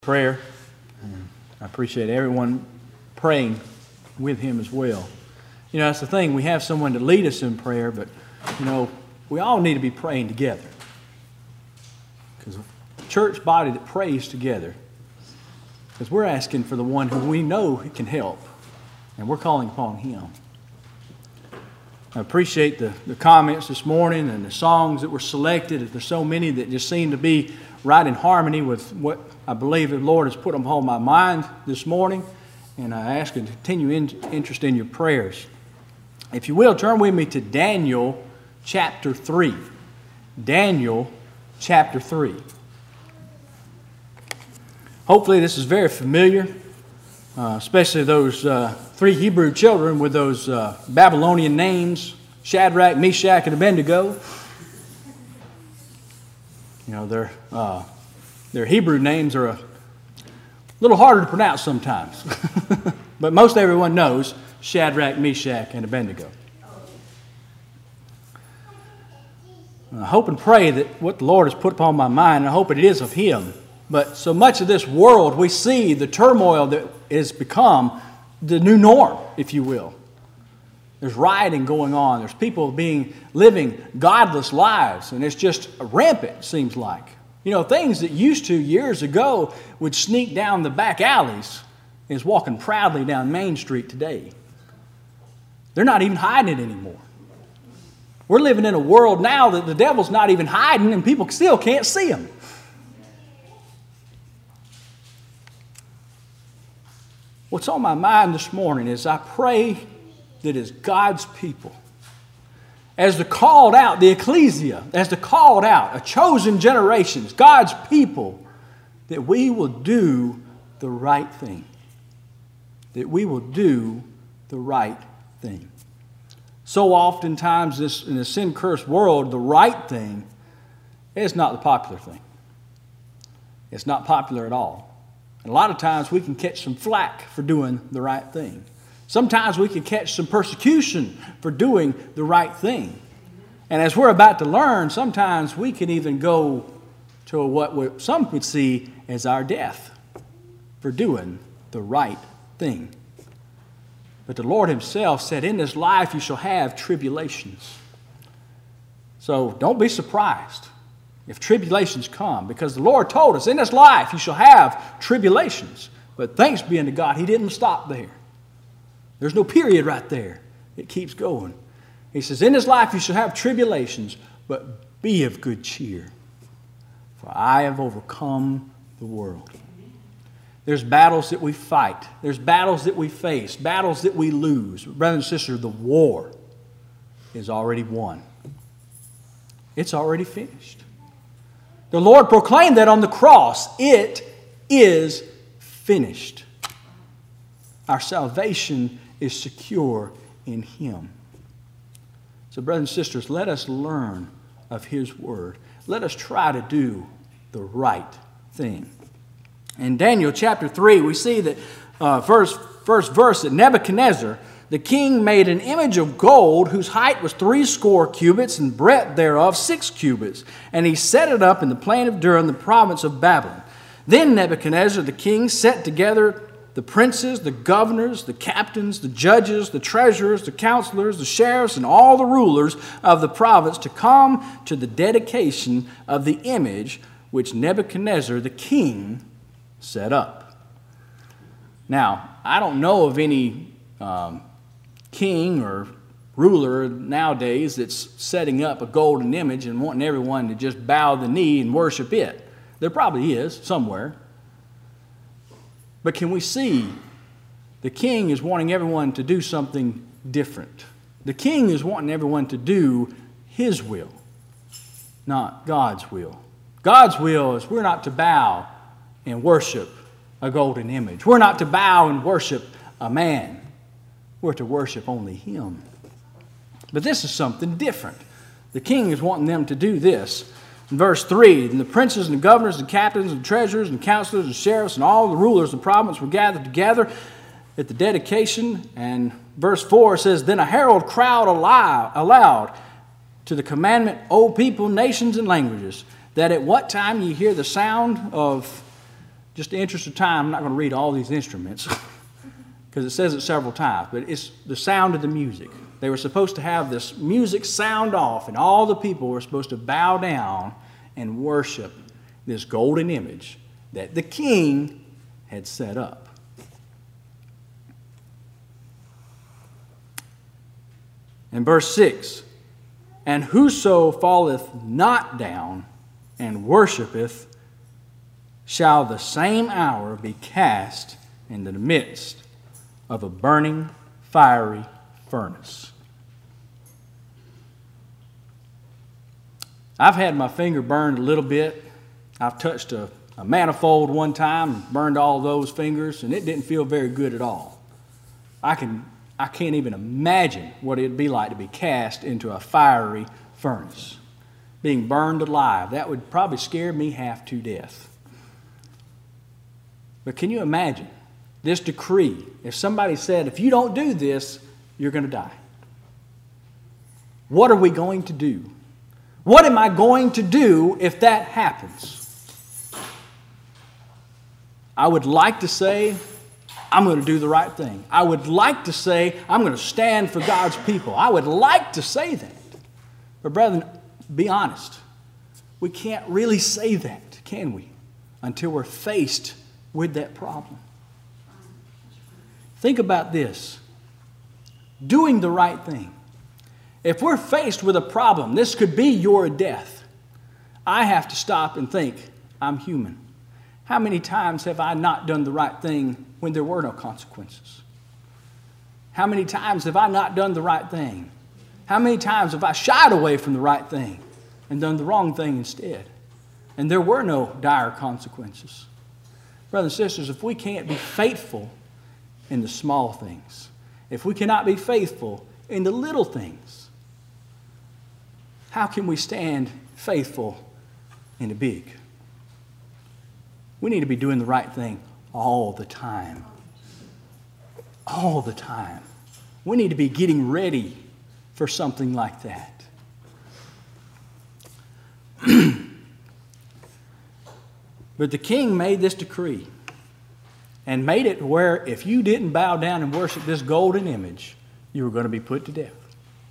Prayer. I appreciate everyone praying with him as well. You know, that's the thing. We have someone to lead us in prayer, but, you know, we all need to be praying together. Because a church body that prays together, because we're asking for the one who we know can help, and we're calling upon him. I appreciate the comments this morning and the songs that were selected. There's so many that just seem to be right in harmony with what I believe the Lord has put upon my mind this morning. And I ask you to continue interest in your prayers. If you will, turn with me to Daniel chapter 3. Daniel chapter 3. Hopefully this is very familiar, especially those three Hebrew children with those Babylonian names, Shadrach, Meshach, and Abednego. You know, their Hebrew names are a little harder to pronounce sometimes. But most everyone knows Shadrach, Meshach, and Abednego. I hope and pray that what the Lord has put upon my mind, I hope it is of Him. But so much of this world, we see the turmoil that has become the new norm, if you will. There's rioting going on. There's people living godless lives. And it's just rampant, it seems like. You know, things that used to years ago would sneak down the back alleys is walking proudly down Main Street today. They're not even hiding it anymore. We're living in a world now that the devil's not even hiding and people still can't see him. What's on my mind this morning is I pray that as God's people, as the called out, the ecclesia, as the called out, a chosen generation, God's people, that we will do the right thing. That we will do the right thing. So oftentimes in this sin-cursed world, the right thing is not the popular thing. It's not popular at all. And a lot of times we can catch some flack for doing the right thing. Sometimes we can catch some persecution for doing the right thing. And as we're about to learn, sometimes we can even go to what some would see as our death for doing the right thing. But the Lord Himself said, in this life you shall have tribulations. So don't be surprised if tribulations come, because the Lord told us, in this life you shall have tribulations. But thanks be unto God, He didn't stop there. There's no period right there. It keeps going. He says, in this life you shall have tribulations, but be of good cheer, for I have overcome the world. There's battles that we fight. There's battles that we face, battles that we lose. Brothers and sisters, the war is already won. It's already finished. The Lord proclaimed that on the cross. It is finished. Our salvation is secure in Him. So, brothers and sisters, let us learn of His Word. Let us try to do the right thing. In Daniel chapter 3, we see that first verse that Nebuchadnezzar, the king, made an image of gold whose height was 80 cubits and breadth thereof 6 cubits. And he set it up in the plain of Dura in the province of Babylon. Then Nebuchadnezzar the king set together the princes, the governors, the captains, the judges, the treasurers, the counselors, the sheriffs, and all the rulers of the province to come to the dedication of the image which Nebuchadnezzar the king set up. Now, I don't know of any king or ruler nowadays that's setting up a golden image and wanting everyone to just bow the knee and worship it. There probably is somewhere. But can we see the king is wanting everyone to do something different? The king is wanting everyone to do his will, not God's will. God's will is we're not to bow and worship a golden image. We're not to bow and worship a man. We're to worship only Him. But this is something different. The king is wanting them to do this. In verse 3, and the princes and the governors and captains and treasurers and counselors and sheriffs and all the rulers of the province were gathered together at the dedication. And verse 4 says, then a herald cried aloud to the commandment, O people, nations, and languages, that at what time ye hear the sound of just in the interest of time, I'm not going to read all these instruments because it says it several times, but it's the sound of the music. They were supposed to have this music sound off, and all the people were supposed to bow down and worship this golden image that the king had set up. In verse 6, and whoso falleth not down and worshipeth shall the same hour be cast into the midst of a burning fiery furnace. I've had my finger burned a little bit. I've touched a manifold one time, burned all those fingers, and it didn't feel very good at all. I can't even imagine what it'd be like to be cast into a fiery furnace, being burned alive. That would probably scare me half to death. But can you imagine this decree? If somebody said, if you don't do this, you're going to die. What are we going to do? What am I going to do if that happens? I would like to say, I'm going to do the right thing. I would like to say, I'm going to stand for God's people. I would like to say that. But brethren, be honest. We can't really say that, can we? Until we're faced with that problem. Think about this. Doing the right thing. If we're faced with a problem, this could be your death. I have to stop and think, I'm human. How many times have I not done the right thing when there were no consequences? How many times have I not done the right thing? How many times have I shied away from the right thing and done the wrong thing instead? And there were no dire consequences. Brothers and sisters, if we can't be faithful in the small things, if we cannot be faithful in the little things, how can we stand faithful in the big? We need to be doing the right thing all the time. All the time. We need to be getting ready for something like that. But the king made this decree and made it where if you didn't bow down and worship this golden image, you were going to be put to death.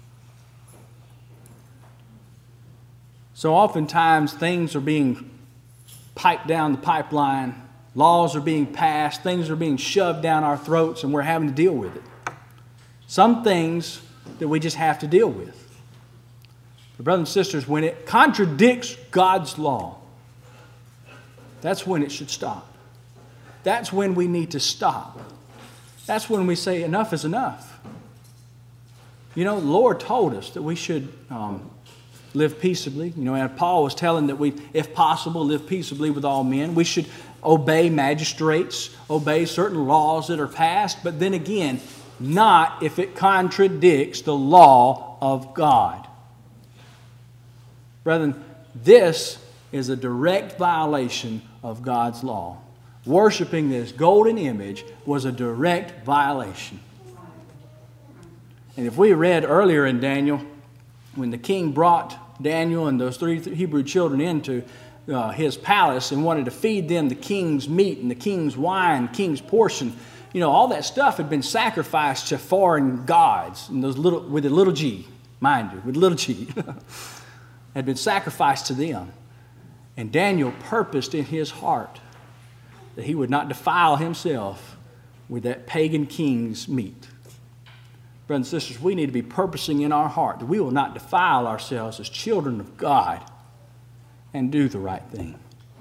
So oftentimes things are being piped down the pipeline, laws are being passed, things are being shoved down our throats, and we're having to deal with it. Some things that we just have to deal with. But brothers and sisters, when it contradicts God's law, that's when it should stop. That's when we need to stop. That's when we say enough is enough. You know, the Lord told us that we should live peaceably. You know, and Paul was telling that we, if possible, live peaceably with all men. We should obey magistrates, obey certain laws that are passed, but then again, not if it contradicts the law of God. Brethren, this is a direct violation of God's law. Worshipping this golden image was a direct violation. And if we read earlier in Daniel, when the king brought Daniel and those 3 Hebrew children into his palace and wanted to feed them the king's meat and the king's wine, king's portion, you know, all that stuff had been sacrificed to foreign gods, and those little, with a little g, mind you, with a little g, had been sacrificed to them. And Daniel purposed in his heart that he would not defile himself with that pagan king's meat. Brothers and sisters, we need to be purposing in our heart that we will not defile ourselves as children of God and do the right thing.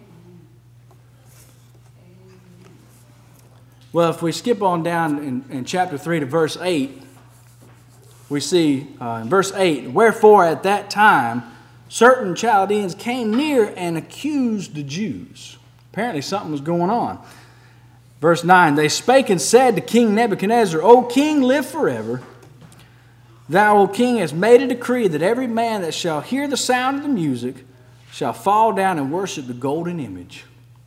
Well, if we skip on down in chapter 3 to verse 8, we see in verse 8, wherefore at that time certain Chaldeans came near and accused the Jews. Apparently something was going on. Verse 9, they spake and said to King Nebuchadnezzar, O king, live forever. Thou, O king, hast made a decree that every man that shall hear the sound of the music shall fall down and worship the golden image.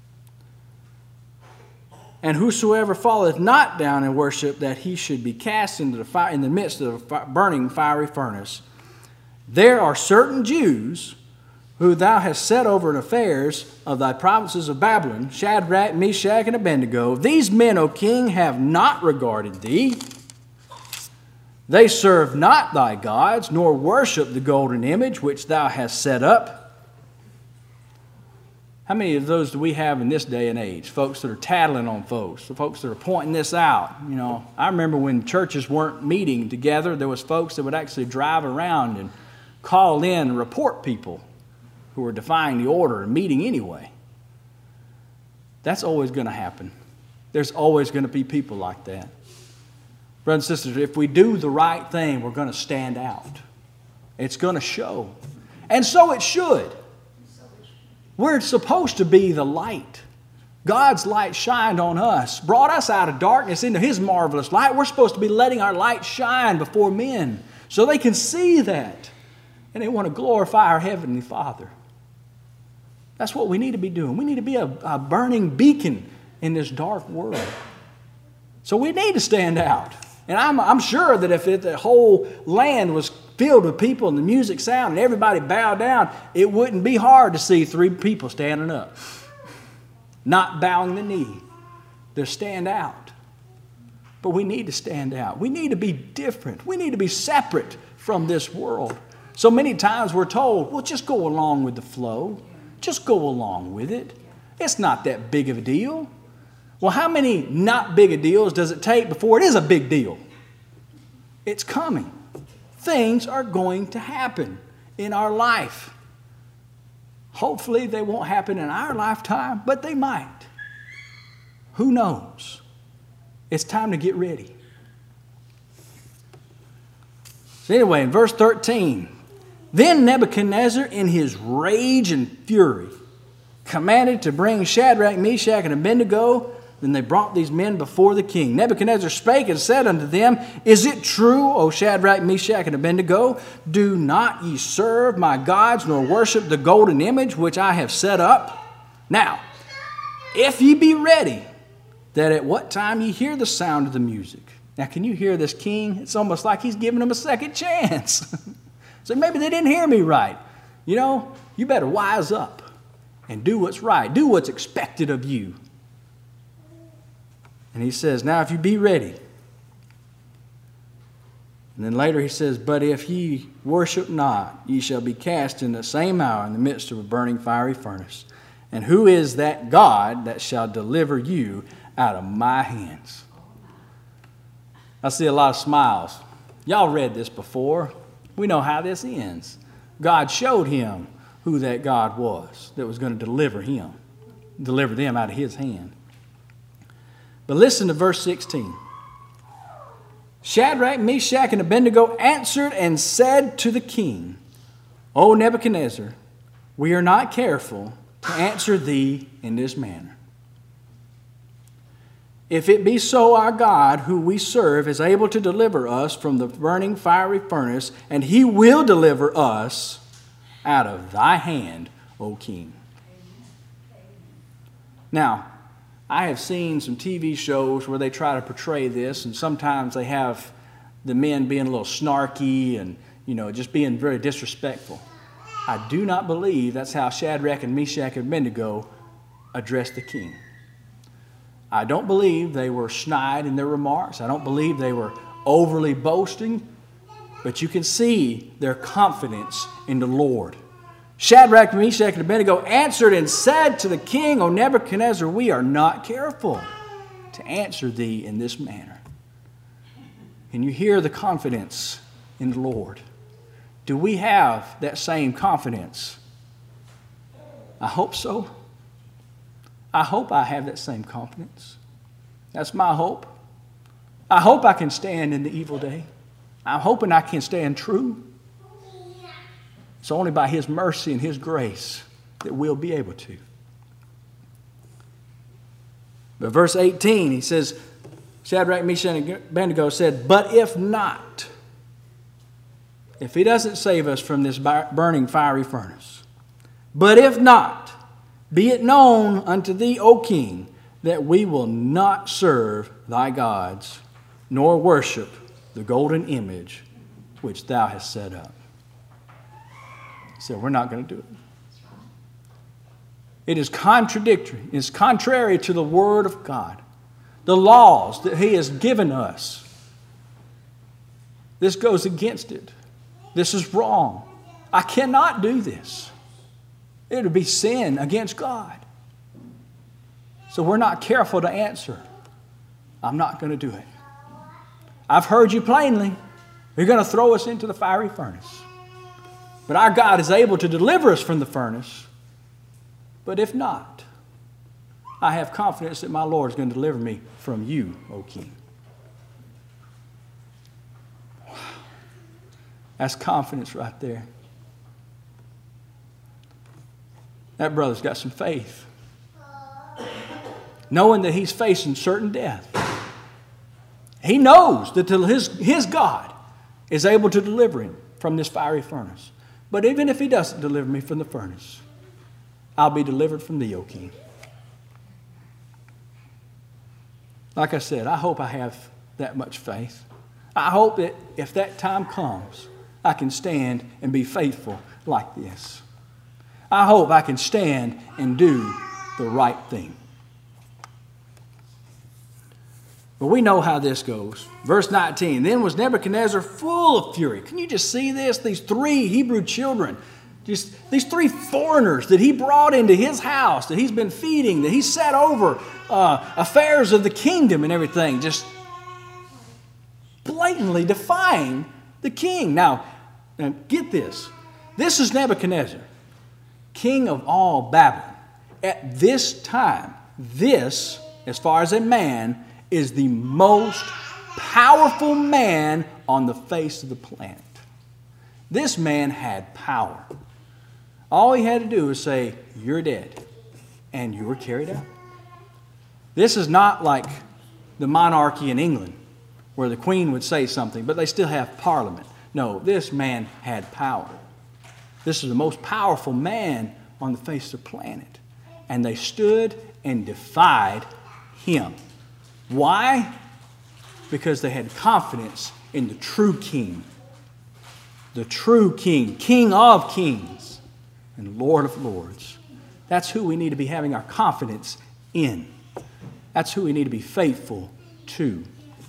And whosoever falleth not down and worship, that he should be cast into the fire, in the midst of a burning fiery furnace. There are certain Jews who thou hast set over the affairs of thy provinces of Babylon, Shadrach, Meshach, and Abednego, these men, O king, have not regarded thee. They serve not thy gods, nor worship the golden image which thou hast set up. How many of those do we have in this day and age? Folks that are tattling on folks, the folks that are pointing this out. You know, I remember when churches weren't meeting together, there was folks that would actually drive around and call in and report people who were defying the order and meeting anyway. That's always going to happen. There's always going to be people like that. Brothers and sisters, if we do the right thing, we're going to stand out. It's going to show. And so it should. We're supposed to be the light. God's light shined on us, brought us out of darkness into His marvelous light. We're supposed to be letting our light shine before men so they can see that. And they want to glorify our Heavenly Father. That's what we need to be doing. We need to be a burning beacon in this dark world. So we need to stand out. And I'm sure that if the whole land was filled with people and the music sound and everybody bowed down, it wouldn't be hard to see 3 people standing up, not bowing the knee. They stand out. But we need to stand out. We need to be different. We need to be separate from this world. So many times we're told, well, just go along with the flow. Just go along with it. It's not that big of a deal. Well, how many not big a deals does it take before it is a big deal? It's coming. Things are going to happen in our life. Hopefully they won't happen in our lifetime, but they might. Who knows? It's time to get ready. So anyway, in verse 13, then Nebuchadnezzar, in his rage and fury, commanded to bring Shadrach, Meshach, and Abednego. Then they brought these men before the king. Nebuchadnezzar spake and said unto them, Is it true, O Shadrach, Meshach, and Abednego? Do not ye serve my gods, nor worship the golden image which I have set up? Now, if ye be ready, that at what time ye hear the sound of the music. Now, can you hear this king? It's almost like he's giving them a second chance. So maybe they didn't hear me right. You know, you better wise up and do what's right. Do what's expected of you. And he says, now if you be ready. And then later he says, but if ye worship not, ye shall be cast in the same hour in the midst of a burning fiery furnace. And who is that God that shall deliver you out of my hands? I see a lot of smiles. Y'all read this before. We know how this ends. God showed him who that God was that was going to deliver them out of his hand. But listen to verse 16. Shadrach, Meshach, and Abednego answered and said to the king, O Nebuchadnezzar, we are not careful to answer thee in this manner. If it be so, our God, who we serve, is able to deliver us from the burning fiery furnace, and he will deliver us out of thy hand, O king. Now, I have seen some TV shows where they try to portray this, and sometimes they have the men being a little snarky and, just being very disrespectful. I do not believe that's how Shadrach and Meshach and Abednego addressed the king. I don't believe they were snide in their remarks. I don't believe they were overly boasting, but you can see their confidence in the Lord. Shadrach, Meshach, and Abednego answered and said to the king, O Nebuchadnezzar, we are not careful to answer thee in this manner. Can you hear the confidence in the Lord? Do we have that same confidence? I hope so. I hope I have that same confidence. That's my hope. I hope I can stand in the evil day. I'm hoping I can stand true. It's only by his mercy and his grace that we'll be able to. But verse 18, he says, Shadrach, Meshach, and Abednego said, but if not, if he doesn't save us from this burning fiery furnace, but if not, be it known unto thee, O king, that we will not serve thy gods, nor worship the golden image which thou hast set up. So we're not going to do it. It is contradictory. It's contrary to the Word of God. The laws that He has given us. This goes against it. This is wrong. I cannot do this. It would be sin against God. So we're not careful to answer. I'm not going to do it. I've heard you plainly. You're going to throw us into the fiery furnace. But our God is able to deliver us from the furnace. But if not, I have confidence that my Lord is going to deliver me from you, O King. Wow. That's confidence right there. That brother's got some faith. Knowing that he's facing certain death. He knows that his God is able to deliver him from this fiery furnace. But even if He doesn't deliver me from the furnace, I'll be delivered from thee, O King. Like I said, I hope I have that much faith. I hope that if that time comes, I can stand and be faithful like this. I hope I can stand and do the right thing. But we know how this goes. Verse 19, then was Nebuchadnezzar full of fury. Can you just see this? These three Hebrew children, just these three foreigners that he brought into his house, that he's been feeding, that he set over affairs of the kingdom and everything, just blatantly defying the king. Now get this. This is Nebuchadnezzar, king of all Babylon. At this time, this, as far as a man, is the most powerful man on the face of the planet. This man had power. All he had to do was say, you're dead, and you were carried out. This is not like the monarchy in England, where the Queen would say something, but they still have Parliament. No, this man had power. This is the most powerful man on the face of the planet. And they stood and defied him. Why? Because they had confidence in the true king. The true king, King of kings and Lord of lords. That's who we need to be having our confidence in. That's who we need to be faithful to.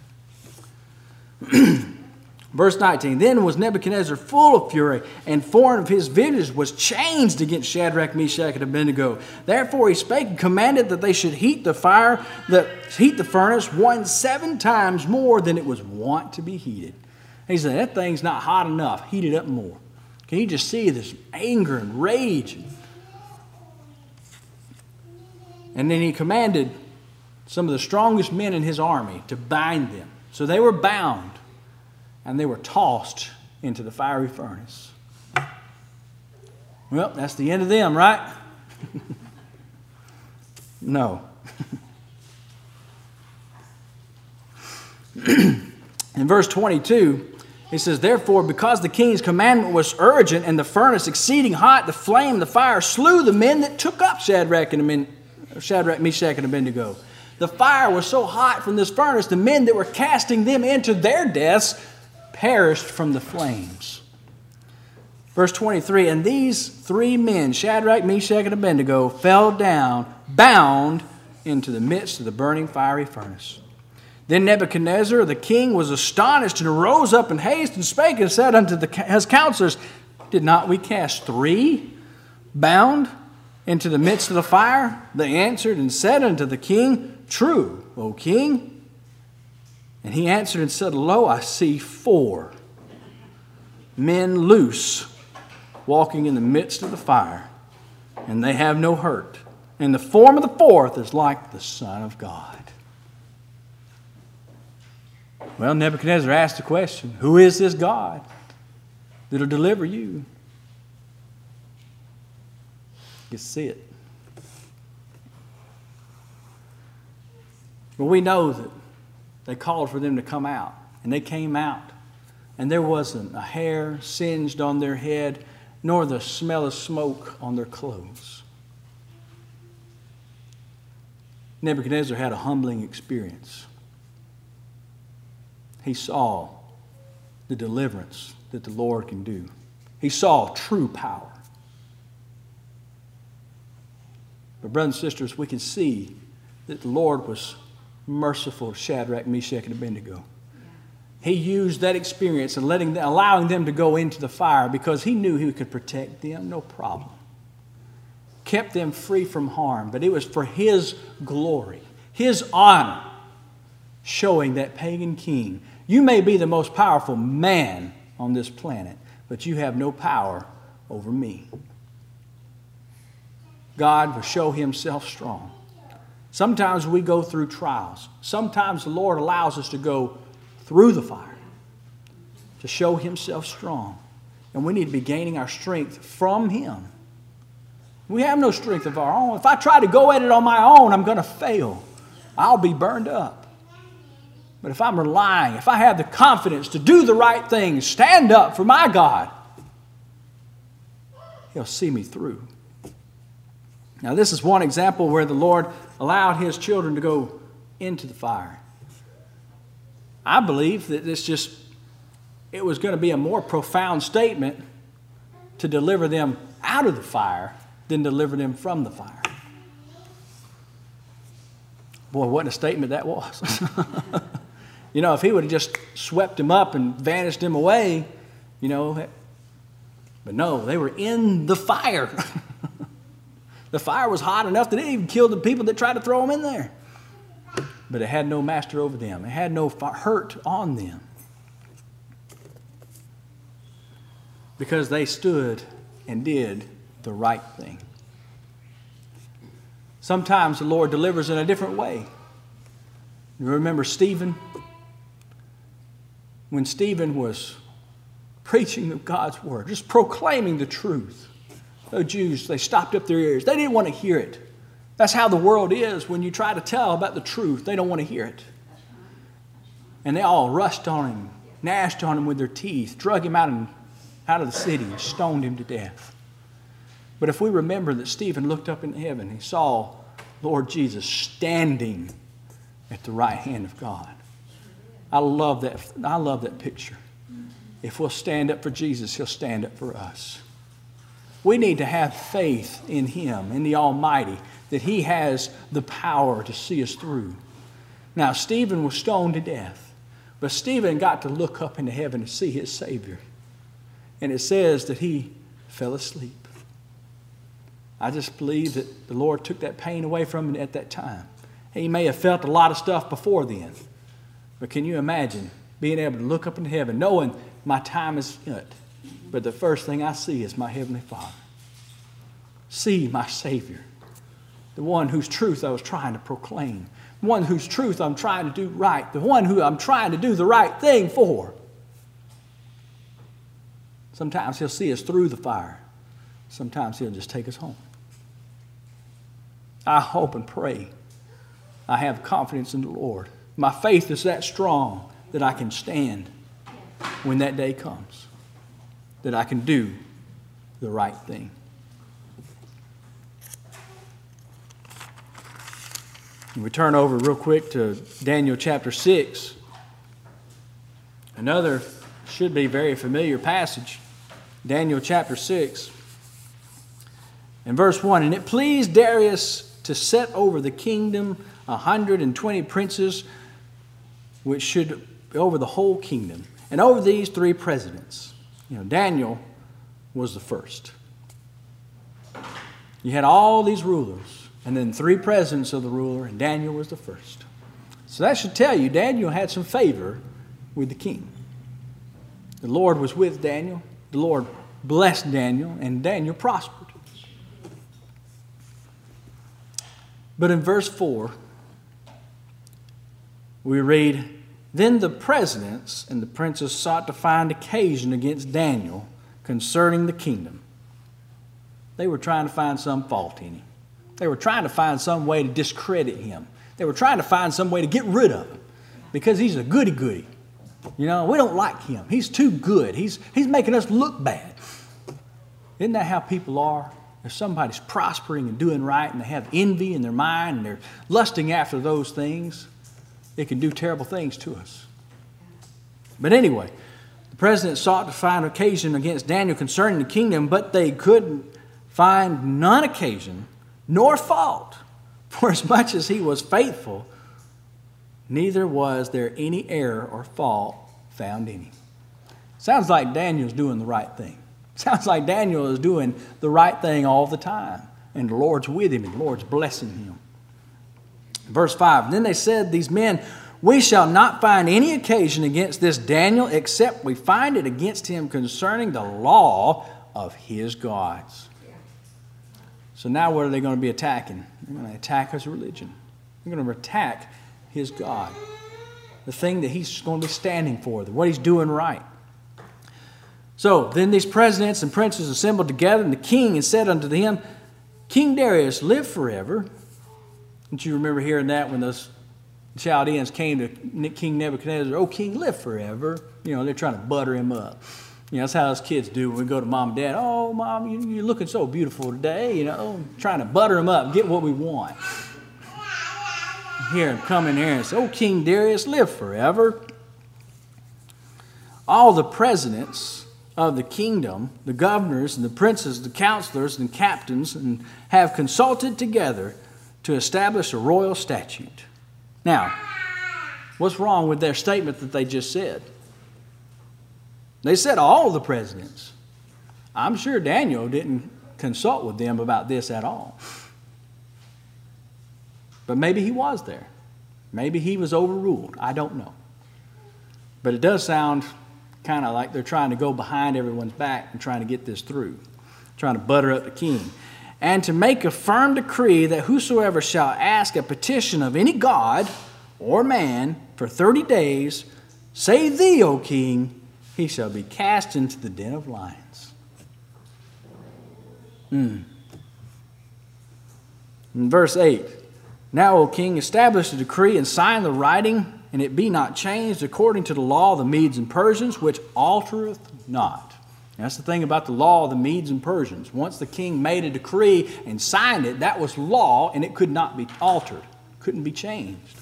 Verse 19, then was Nebuchadnezzar full of fury, and form of his visage was changed against Shadrach, Meshach, and Abednego. Therefore he spake and commanded that they should heat the furnace 7 times more than it was wont to be heated. He said, that thing's not hot enough. Heat it up more. Can you just see this anger and rage? And then he commanded some of the strongest men in his army to bind them. So they were bound. And they were tossed into the fiery furnace. Well, that's the end of them, right? No. In verse 22, it says, therefore, because the king's commandment was urgent and the furnace exceeding hot, the flame, the fire slew the men that took up Shadrach, Meshach, and Abednego. The fire was so hot from this furnace, the men that were casting them into their deaths perished from the flames. Verse 23, and these 3 men, Shadrach, Meshach, and Abednego, fell down, bound into the midst of the burning fiery furnace. Then Nebuchadnezzar the king was astonished and arose up in haste and spake and said unto his counselors, did not we cast 3 bound into the midst of the fire? They answered and said unto the king, true, O king. And he answered and said, lo, I see 4 men loose, walking in the midst of the fire, and they have no hurt. And the form of the 4th is like the Son of God. Well, Nebuchadnezzar asked the question, who is this God that will deliver you? You see it. But we know that they called for them to come out, and they came out, and there wasn't a hair singed on their head, nor the smell of smoke on their clothes. Nebuchadnezzar had a humbling experience. He saw the deliverance that the Lord can do. He saw true power. But brothers and sisters, we can see that the Lord was merciful to Shadrach, Meshach, and Abednego. He used that experience and allowing them to go into the fire because he knew he could protect them, no problem. Kept them free from harm, but it was for his glory, his honor, showing that pagan king, you may be the most powerful man on this planet, but you have no power over me. God will show himself strong. Sometimes we go through trials. Sometimes the Lord allows us to go through the fire to show himself strong. And we need to be gaining our strength from him. We have no strength of our own. If I try to go at it on my own, I'm going to fail. I'll be burned up. But if I'm relying, if I have the confidence to do the right thing, stand up for my God, he'll see me through. Now, this is one example where the Lord allowed his children to go into the fire. I believe that it was going to be a more profound statement to deliver them out of the fire than deliver them from the fire. Boy, what a statement that was. You know, if he would have just swept them up and vanished them away, you know, but no, they were in the fire. The fire was hot enough that it even killed the people that tried to throw them in there. But it had no master over them. It had no hurt on them. Because they stood and did the right thing. Sometimes the Lord delivers in a different way. You remember Stephen? When Stephen was preaching of God's word, just proclaiming the truth, the Jews, they stopped up their ears. They didn't want to hear it. That's how the world is when you try to tell about the truth. They don't want to hear it. And they all rushed on him, gnashed on him with their teeth, drug him out of the city and stoned him to death. But if we remember that Stephen looked up in heaven, he saw Lord Jesus standing at the right hand of God. I love that picture. If we'll stand up for Jesus, he'll stand up for us. We need to have faith in him, in the Almighty, that he has the power to see us through. Now, Stephen was stoned to death, but Stephen got to look up into heaven to see his Savior. And it says that he fell asleep. I just believe that the Lord took that pain away from him at that time. He may have felt a lot of stuff before then, but can you imagine being able to look up into heaven, knowing my time is up, but the first thing I see is my Heavenly Father. See my Savior, the one whose truth I was trying to proclaim, the one whose truth I'm trying to do right, the one who I'm trying to do the right thing for. Sometimes he'll see us through the fire. Sometimes he'll just take us home. I hope and pray I have confidence in the Lord. My faith is that strong that I can stand when that day comes, that I can do the right thing. And we turn over real quick to Daniel chapter 6. Another should be very familiar passage. Daniel chapter 6. In verse 1, and it pleased Darius to set over the kingdom 120 princes, which should be over the whole kingdom, and over these 3 presidents. You know, Daniel was the first. You had all these rulers, and then 3 presidents of the ruler, and Daniel was the first. So that should tell you Daniel had some favor with the king. The Lord was with Daniel. The Lord blessed Daniel, and Daniel prospered. But in verse 4, we read, then the presidents and the princes sought to find occasion against Daniel concerning the kingdom. They were trying to find some fault in him. They were trying to find some way to discredit him. They were trying to find some way to get rid of him because he's a goody-goody. You know, we don't like him. He's too good. He's making us look bad. Isn't that how people are? If somebody's prospering and doing right and they have envy in their mind and they're lusting after those things, it can do terrible things to us. But anyway, the president sought to find occasion against Daniel concerning the kingdom, but they couldn't find none occasion nor fault. For as much as he was faithful, neither was there any error or fault found in him. Sounds like Daniel's doing the right thing. Sounds like Daniel is doing the right thing all the time. And the Lord's with him, and the Lord's blessing him. Verse 5, then they said, these men, we shall not find any occasion against this Daniel, except we find it against him concerning the law of his gods. So now what are they going to be attacking? They're going to attack his religion. They're going to attack his God. The thing that he's going to be standing for, what he's doing right. So then these presidents and princes assembled together, and the king and said unto him, King Darius, live forever. Don't you remember hearing that when those Chaldeans came to King Nebuchadnezzar? Oh, king, live forever. You know, they're trying to butter him up. You know, that's how us kids do when we go to mom and dad. Oh, mom, you're looking so beautiful today. You know, trying to butter them up, get what we want. Hear him come in here and say, oh, King Darius, live forever. All the presidents of the kingdom, the governors and the princes, the counselors and captains, and have consulted together to establish a royal statute. Now, what's wrong with their statement that they just said? They said all the presidents. I'm sure Daniel didn't consult with them about this at all. But maybe he was there. Maybe he was overruled. I don't know. But it does sound kind of like they're trying to go behind everyone's back and trying to get this through, trying to butter up the king. And to make a firm decree that whosoever shall ask a petition of any god or man for 30 days, save thee, O king, he shall be cast into the den of lions. In verse 8, now, O king, establish a decree and sign the writing, and it be not changed according to the law of the Medes and Persians, which altereth not. That's the thing about the law of the Medes and Persians. Once the king made a decree and signed it, that was law, and it could not be altered, couldn't be changed.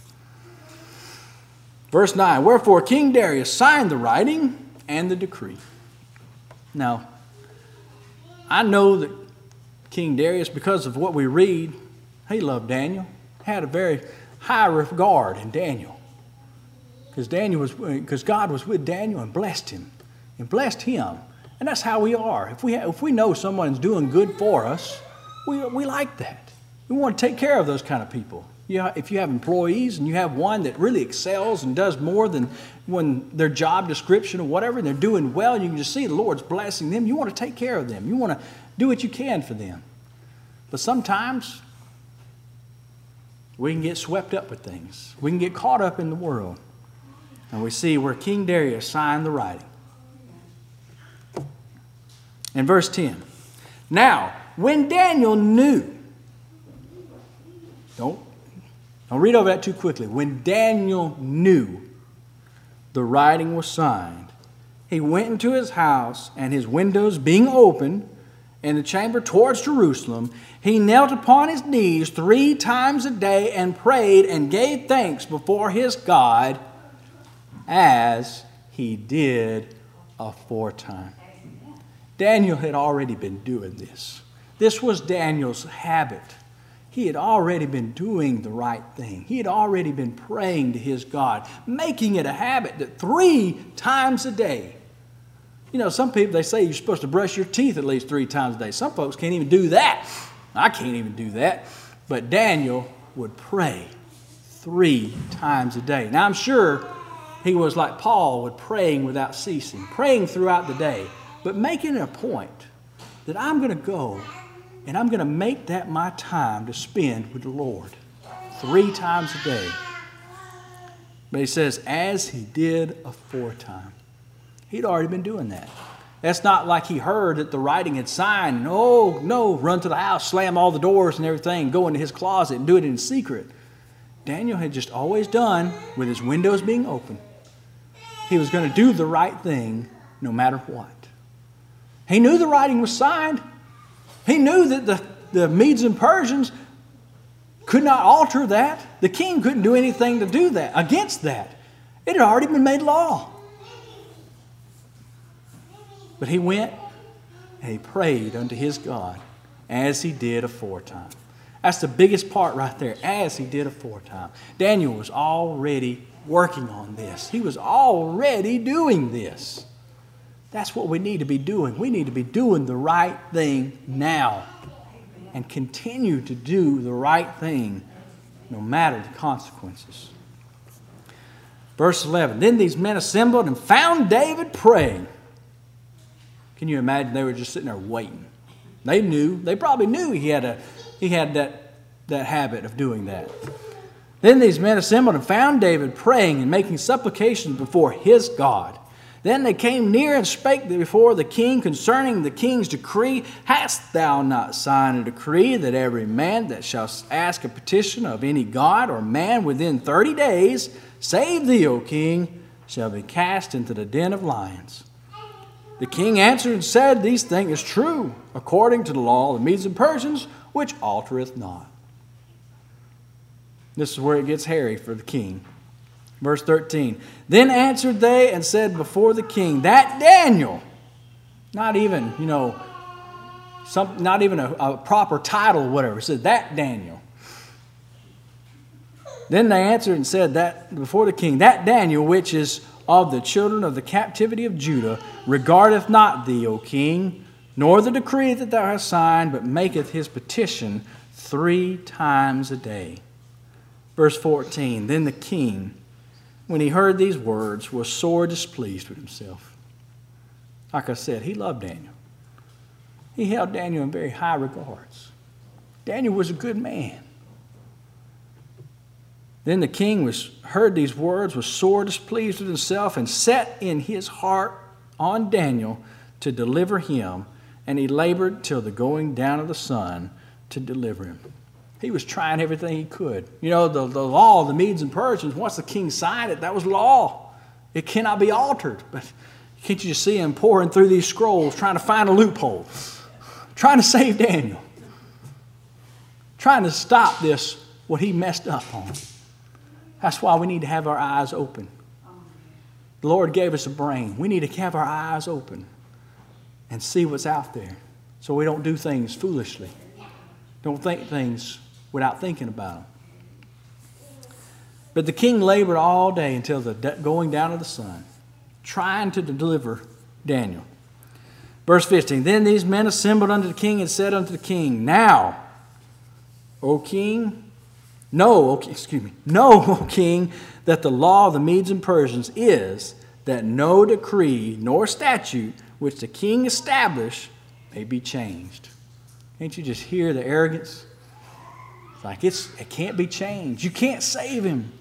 Verse 9, wherefore King Darius signed the writing and the decree. Now, I know that King Darius, because of what we read, he loved Daniel, had a very high regard in Daniel. Because God was with Daniel and blessed him. And blessed him. And that's how we are. If we know someone's doing good for us, we like that. We want to take care of those kind of people. If you have employees and you have one that really excels and does more than when their job description or whatever, and they're doing well, and you can just see the Lord's blessing them, you want to take care of them. You want to do what you can for them. But sometimes we can get swept up with things. We can get caught up in the world. And we see where King Darius signed the writing. In verse 10, now, when Daniel knew, don't read over that too quickly. When Daniel knew the writing was signed, he went into his house, and his windows being open in the chamber towards Jerusalem, he knelt upon his knees 3 times a day and prayed and gave thanks before his God as he did aforetime. Daniel had already been doing this. This was Daniel's habit. He had already been doing the right thing. He had already been praying to his God, making it a habit that 3 times a day. You know, some people, they say you're supposed to brush your teeth at least 3 times a day. Some folks can't even do that. I can't even do that. But Daniel would pray 3 times a day. Now, I'm sure he was like Paul, with praying without ceasing, praying throughout the day, but making it a point that I'm going to go and I'm going to make that my time to spend with the Lord 3 times a day. But he says, as he did aforetime. He'd already been doing that. That's not like he heard that the writing had signed and, oh, no, run to the house, slam all the doors and everything, go into his closet and do it in secret. Daniel had just always done, with his windows being open, he was going to do the right thing no matter what. He knew the writing was signed. He knew that the Medes and Persians could not alter that. The king couldn't do anything to do that, against that. It had already been made law. But he went and he prayed unto his God as he did aforetime. That's the biggest part right there, as he did aforetime. Daniel was already working on this. He was already doing this. That's what we need to be doing. We need to be doing the right thing now and continue to do the right thing no matter the consequences. Verse 11, then these men assembled and found David praying. Can you imagine? They were just sitting there waiting. They probably knew he had that habit of doing that. Then these men assembled and found David praying and making supplications before his God. Then they came near and spake before the king concerning the king's decree. Hast thou not signed a decree that every man that shall ask a petition of any god or man within 30 days, save thee, O king, shall be cast into the den of lions? The king answered and said, these things is true, according to the law of the Medes and Persians, which altereth not. This is where it gets hairy for the king. Verse 13, then answered they and said before the king, that Daniel, not even a proper title or whatever, it said that Daniel. Then they answered and said that before the king, that Daniel, which is of the children of the captivity of Judah, regardeth not thee, O king, nor the decree that thou hast signed, but maketh his petition 3 times a day. Verse 14, then the king, when he heard these words, was sore displeased with himself. Like I said, he loved Daniel. He held Daniel in very high regards. Daniel was a good man. Then the king heard these words, was sore displeased with himself, and set in his heart on Daniel to deliver him, and he labored till the going down of the sun to deliver him. He was trying everything he could. The law of the Medes and Persians, once the king signed it, that was law. It cannot be altered. But can't you just see him pouring through these scrolls, trying to find a loophole, trying to save Daniel, trying to stop this, what he messed up on. That's why we need to have our eyes open. The Lord gave us a brain. We need to have our eyes open and see what's out there so we don't do things foolishly. Don't think things without thinking about them. But the king labored all day until the going down of the sun, trying to deliver Daniel. Verse 15, then these men assembled unto the king and said unto the king, Now, O king, know, O king, that the law of the Medes and Persians is that no decree nor statute which the king established may be changed. Can't you just hear the arrogance? It's like it can't be changed. You can't save him.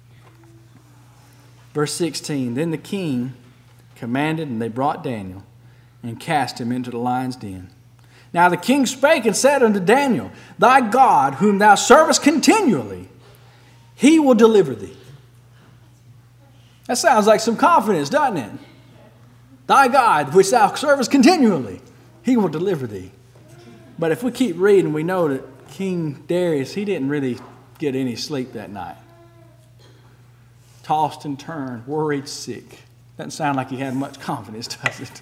Verse 16, then the king commanded, and they brought Daniel and cast him into the lion's den. Now the king spake and said unto Daniel, Thy God, whom thou servest continually, he will deliver thee. That sounds like some confidence, doesn't it? Thy God, which thou servest continually, he will deliver thee. But if we keep reading, we know that King Darius, he didn't really get any sleep that night. Tossed and turned, worried, sick. Doesn't sound like he had much confidence, does it?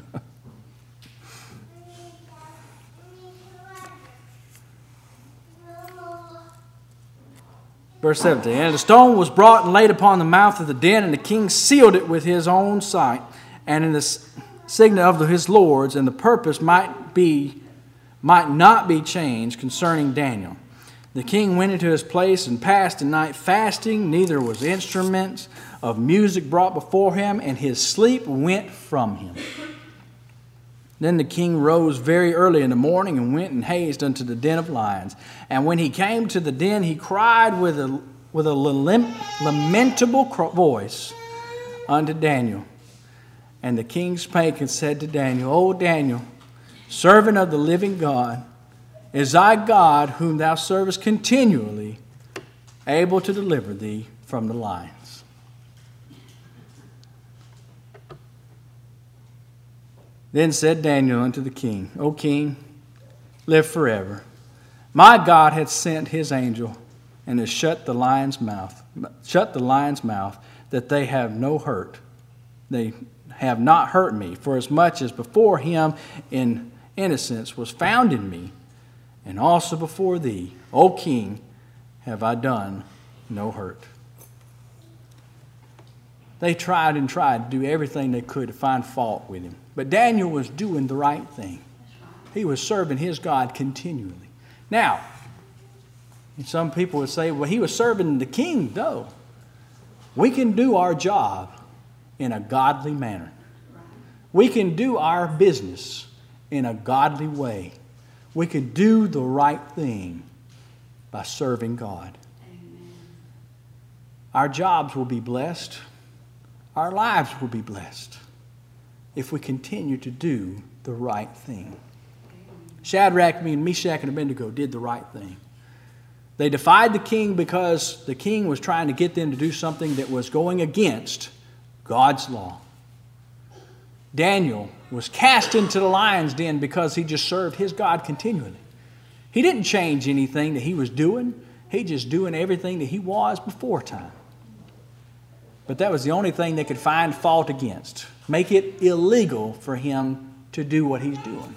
Verse 17, and the stone was brought and laid upon the mouth of the den, and the king sealed it with his own sight, and in the signet of his lords, and the purpose might not be changed concerning Daniel. The king went into his place and passed the night fasting, neither was instruments of music brought before him, and his sleep went from him. Then the king rose very early in the morning and went in haste unto the den of lions. And when he came to the den, he cried with a lamentable voice unto Daniel. And the king spake and said to Daniel, O Daniel, servant of the living God, is thy God, whom thou servest continually, able to deliver thee from the lions? Then said Daniel unto the king, O king, live forever. My God hath sent his angel and has shut the lion's mouth, that they have no hurt. They have not hurt me, for as much as before him in innocence was found in me, and also before thee, O king, have I done no hurt. They tried and tried to do everything they could to find fault with him. But Daniel was doing the right thing. He was serving his God continually. Now, some people would say, well, he was serving the king. No. We can do our job in a godly manner. We can do our business in a godly way. We can do the right thing by serving God. Amen. Our jobs will be blessed. Our lives will be blessed if we continue to do the right thing. Shadrach, Meshach, and Abednego did the right thing. They defied the king because the king was trying to get them to do something that was going against God's law. Daniel was cast into the lion's den because he just served his God continually. He didn't change anything that he was doing. He just doing everything that he was before time. But that was the only thing they could find fault against. Make it illegal for him to do what he's doing.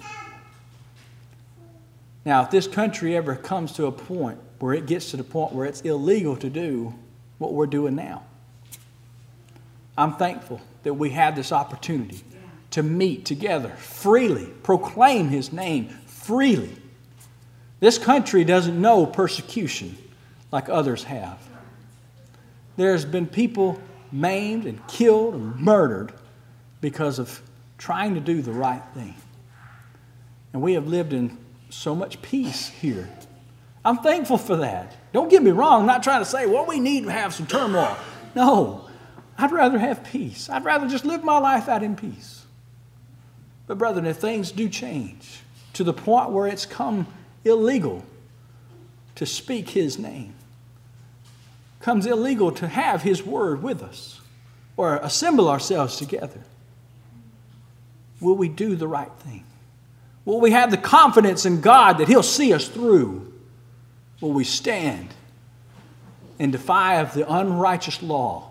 Now, if this country ever comes to a point where it gets to the point where it's illegal to do what we're doing now, I'm thankful that we have this opportunity to meet together freely, proclaim his name freely. This country doesn't know persecution like others have. There's been people maimed and killed and murdered because of trying to do the right thing. And we have lived in so much peace here. I'm thankful for that. Don't get me wrong. I'm not trying to say, well, we need to have some turmoil. No, I'd rather have peace. I'd rather just live my life out in peace. But brethren, if things do change to the point where it's come illegal to speak his name, comes illegal to have his word with us or assemble ourselves together, will we do the right thing? Will we have the confidence in God that he'll see us through? Will we stand and defy of the unrighteous law?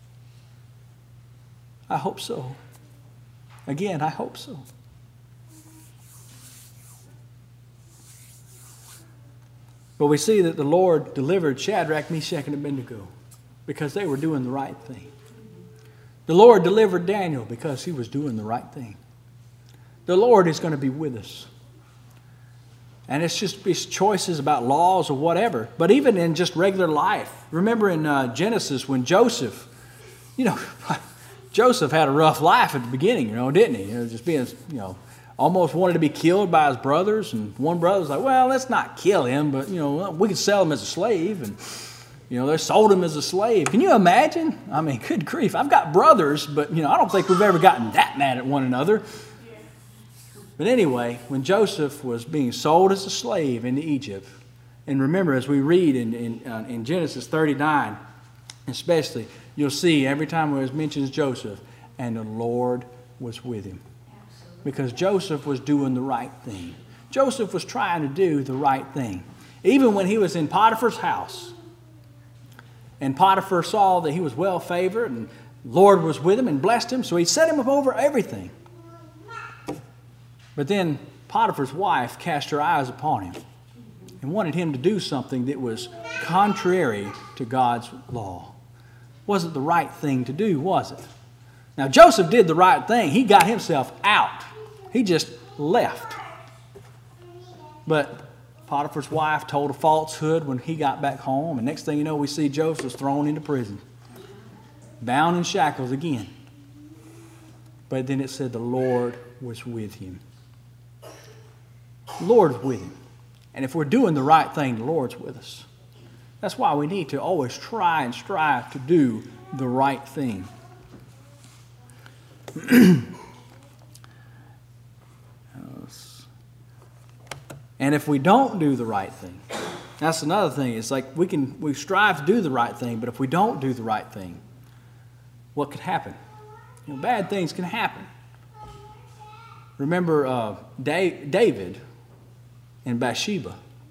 I hope so. Again, I hope so. But we see that the Lord delivered Shadrach, Meshach, and Abednego because they were doing the right thing. The Lord delivered Daniel because he was doing the right thing. The Lord is going to be with us. And it's just these choices about laws or whatever. But even in just regular life, remember in Genesis when Joseph, Joseph had a rough life at the beginning, didn't he? Just being, almost wanted to be killed by his brothers. And one brother was like, well, let's not kill him, but, we could sell him as a slave. And, they sold him as a slave. Can you imagine? I mean, good grief. I've got brothers, but, I don't think we've ever gotten that mad at one another. But anyway, when Joseph was being sold as a slave into Egypt, and remember, as we read in Genesis 39, especially, you'll see every time it mentions Joseph, and the Lord was with him. Because Joseph was doing the right thing. Joseph was trying to do the right thing. Even when he was in Potiphar's house, and Potiphar saw that he was well favored, and the Lord was with him and blessed him, so he set him up over everything. But then Potiphar's wife cast her eyes upon him and wanted him to do something that was contrary to God's law. Wasn't the right thing to do, was it? Now, Joseph did the right thing. He got himself out. He just left. But Potiphar's wife told a falsehood when he got back home. And next thing you know, we see Joseph thrown into prison, bound in shackles again. But then it said the Lord was with him. The Lord's with him. And if we're doing the right thing, the Lord's with us. That's why we need to always try and strive to do the right thing. And if we don't do the right thing, that's another thing. It's like we strive to do the right thing, but if we don't do the right thing, what could happen? Bad things can happen. Remember David and Bathsheba.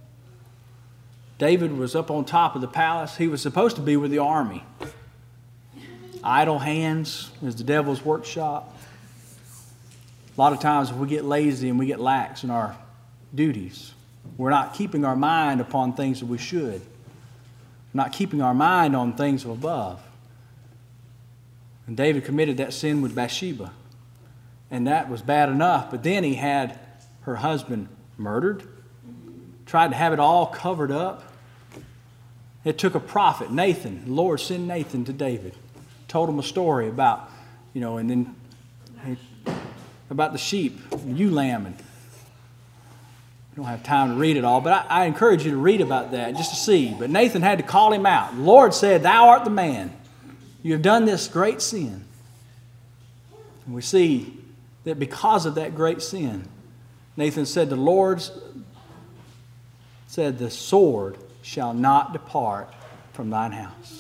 David was up on top of the palace. He was supposed to be with the army. Idle hands is the devil's workshop. A lot of times if we get lazy and we get lax in our duties, We're not keeping our mind upon things that we should. We're not keeping our mind on things above. And David committed that sin with Bathsheba. And that was bad enough. But then he had her husband murdered. Tried to have it all covered up. It took a prophet, Nathan. The Lord sent Nathan to David. Told him a story about, and then about the sheep, the ewe lamb. And I don't have time to read it all, but I encourage you to read about that just to see. But Nathan had to call him out. The Lord said, "Thou art the man. You have done this great sin." And we see that because of that great sin, Nathan said, "The Lord said, the sword shall not depart from thine house."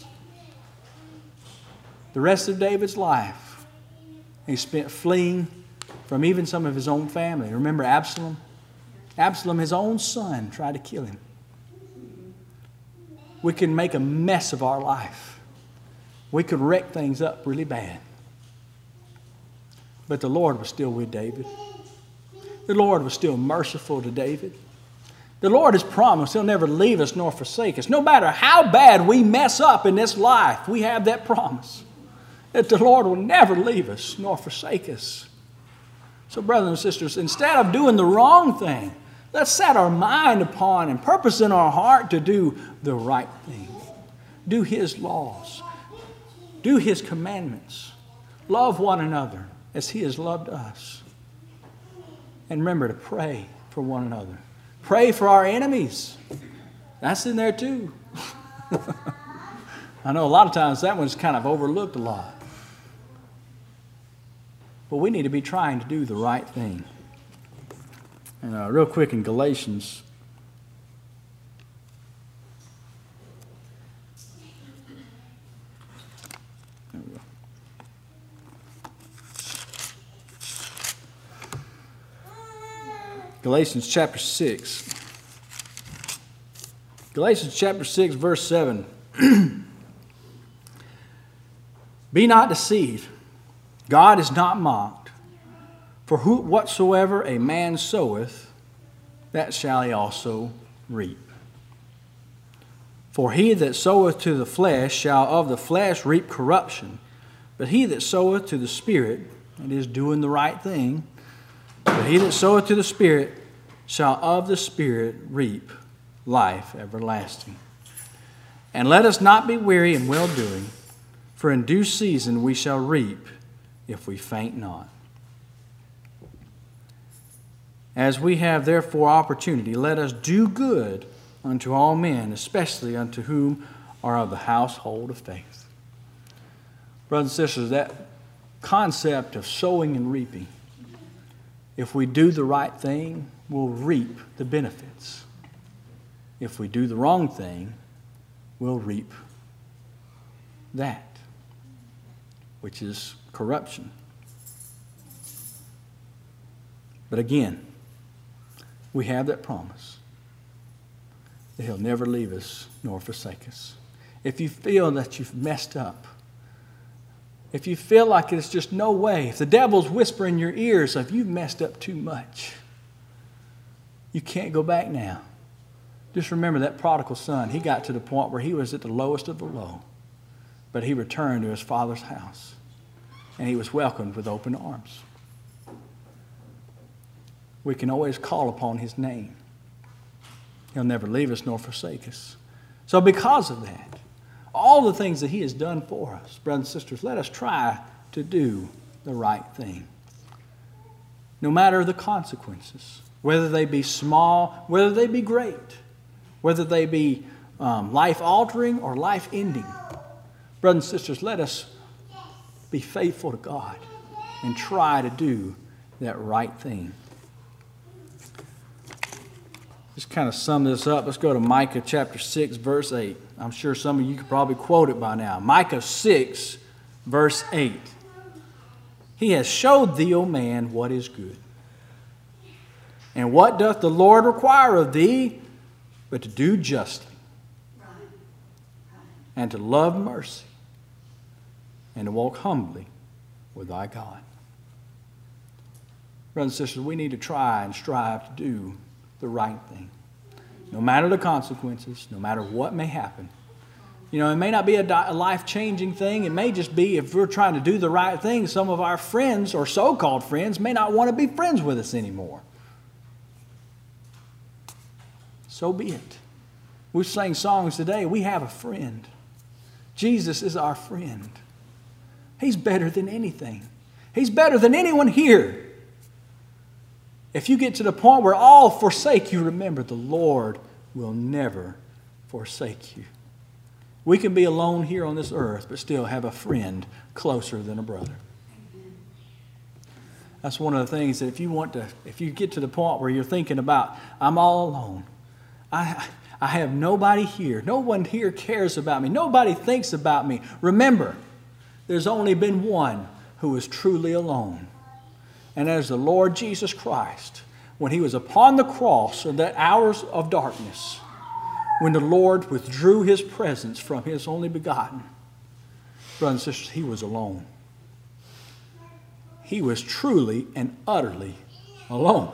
The rest of David's life, he spent fleeing from even some of his own family. Remember Absalom? Absalom, his own son, tried to kill him. We can make a mess of our life. We could wreck things up really bad. But the Lord was still with David. The Lord was still merciful to David. The Lord has promised He'll never leave us nor forsake us. No matter how bad we mess up in this life, we have that promise that the Lord will never leave us nor forsake us. So, brothers and sisters, instead of doing the wrong thing, let's set our mind upon and purpose in our heart to do the right thing. Do His laws. Do His commandments. Love one another as He has loved us. And remember to pray for one another. Pray for our enemies. That's in there too. I know a lot of times that one's kind of overlooked a lot. But we need to be trying to do the right thing. And real quick in Galatians. There we go. Galatians chapter 6. Galatians chapter 6, verse 7. Be not deceived. God is not mocked. For whatsoever a man soweth, that shall he also reap. For he that soweth to the flesh shall of the flesh reap corruption. But he that soweth to the Spirit, that is doing the right thing, but he that soweth to the Spirit shall of the Spirit reap life everlasting. And let us not be weary in well-doing, for in due season we shall reap if we faint not. As we have therefore opportunity, let us do good unto all men, especially unto whom are of the household of faith. Brothers and sisters, that concept of sowing and reaping, if we do the right thing, we'll reap the benefits. If we do the wrong thing, we'll reap that, which is corruption. But again, we have that promise that He'll never leave us nor forsake us. If you feel that you've messed up, if you feel like there's just no way, if the devil's whispering in your ears of you've messed up too much, you can't go back now. Just remember that prodigal son, he got to the point where he was at the lowest of the low, but he returned to his father's house, and he was welcomed with open arms. We can always call upon His name. He'll never leave us nor forsake us. So because of that, all the things that He has done for us, brothers and sisters, let us try to do the right thing. No matter the consequences, whether they be small, whether they be great, whether they be life-altering or life-ending. Brothers and sisters, let us be faithful to God and try to do that right thing. Just kind of sum this up. Let's go to Micah chapter 6, verse 8. I'm sure some of you could probably quote it by now. Micah 6, verse 8. He has showed thee, O man, what is good. And what doth the Lord require of thee but to do justly, and to love mercy, and to walk humbly with thy God. Brothers and sisters, we need to try and strive to do the right thing. no matter the consequences, no matter what may happen. You know, it may not be a life-changing thing. It may just be if we're trying to do the right thing, some of our friends or so-called friends may not want to be friends with us anymore. So be it. We sang songs today. We have a friend. Jesus is our friend. He's better than anything. He's better than anyone here. If you get to the point where all forsake you, remember the Lord will never forsake you. We can be alone here on this earth, but still have a friend closer than a brother. That's one of the things that if you get to the point where you're thinking about, I'm all alone. I have nobody here. No one here cares about me. Nobody thinks about me. Remember, there's only been one who is truly alone. And that is the Lord Jesus Christ. When he was upon the cross in that hours of darkness, when the Lord withdrew his presence from his only begotten, brothers and sisters, he was alone. He was truly and utterly alone.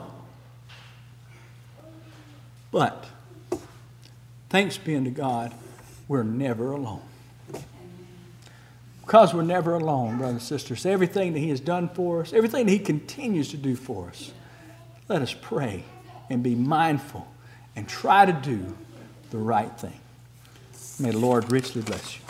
But thanks be unto God, we're never alone. Because we're never alone, brothers and sisters, everything that he has done for us, everything that he continues to do for us, let us pray and be mindful and try to do the right thing. May the Lord richly bless you.